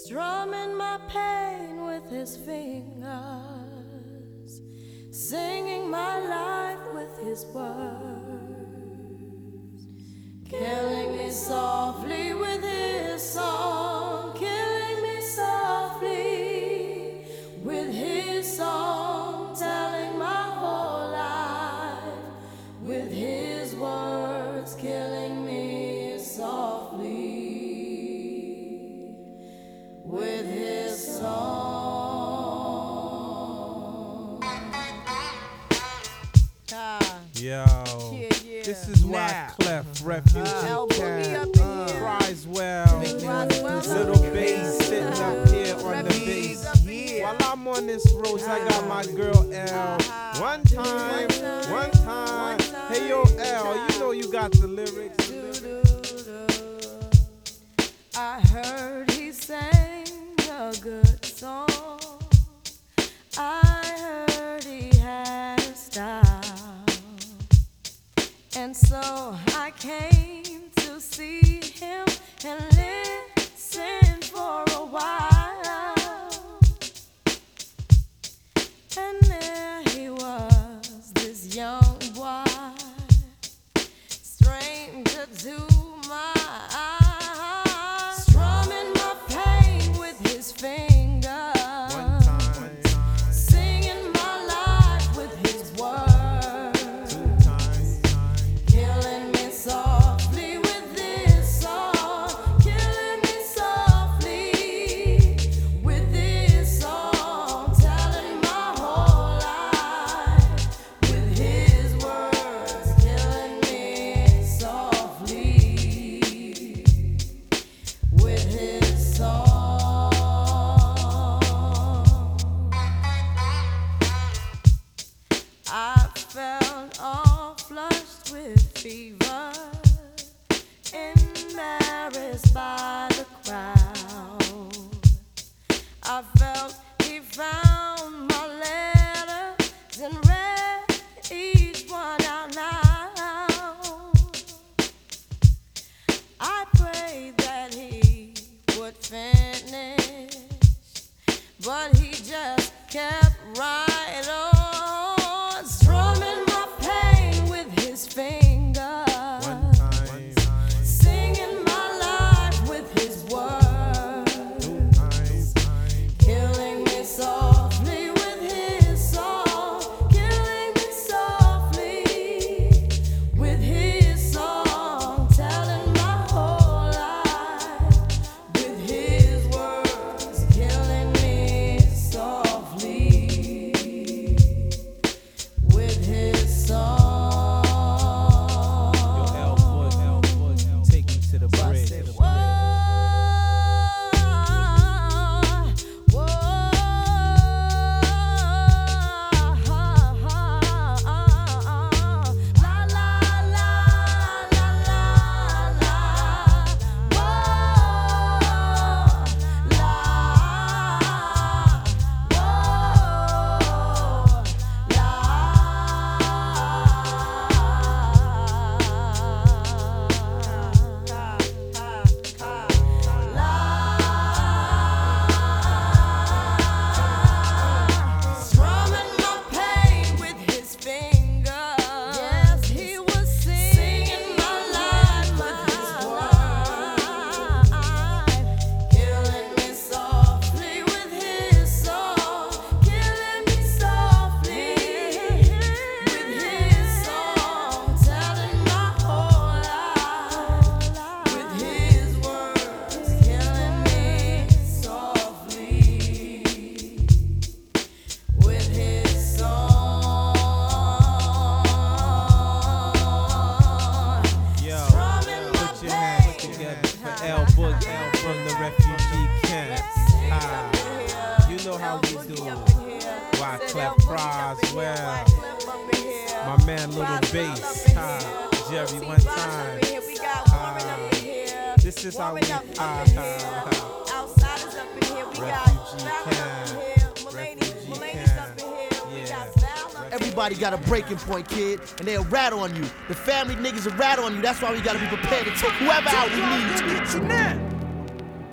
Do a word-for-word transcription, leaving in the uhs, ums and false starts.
strumming my pain with his fingers, singing my life with his words, killing me softly with his song, killing me softly with his song, telling my whole life with his words, killing me softly with his song. Ah, Yo, yeah, yeah. this is why Now. Clef, Refugee Uh, Boogie Cat, up in here. Criswell, Criswell Little up in Bass here. sitting up here on the Refugees bass. up in here. While I'm on this road, I got my girl L. One time, one time. Hey yo, L, you know you got the lyrics. I heard he sang a good song. I heard he had a style. And so I came to see him and listen for a while. And there he was, this young boy, stranger to my eyes, strumming my pain with his fingers, One time, singing my life with his words, two times, killing me softly with this song, killing me softly with this song, telling my whole life with his words, killing me softly with his song. I felt all flushed with fever, embarrassed by the crowd. I felt he found my letters and read each one out loud. I prayed that he would finish, but he just kept right on, strumming my pain with his fingers, one time, singing my life with his words, two times, killing me softly with his song, killing me softly with his song, telling my whole life with his words, killing me softly with his song. Yo, L Foot, L Foot, take me to the bridge. Whoa, whoa, la la la la la la, whoa, la, strumming my pain with his fingers. Yes, he was singing my life with his words, killing me softly with his song, killing me softly with his song, telling my whole life with his words, killing me softly with his song. Yo, Strumming my put your hands pain. together for L Book, L from the refugee camp. Ah, you know how we do. Why Clef Criswell, my man Little Bass, ah, Jerry one time. Ah, this is how we, ah, ah, ah. Outsiders up in here. We got Refugee Fallon camp. up in here. Mulaney's Refugee Mulaney's camp. up in here. We Yeah. got Val up in here. Everybody got a breaking point, kid, and they'll rat on you. The family niggas will rat on you. That's why we gotta be prepared to take whoever out we need to.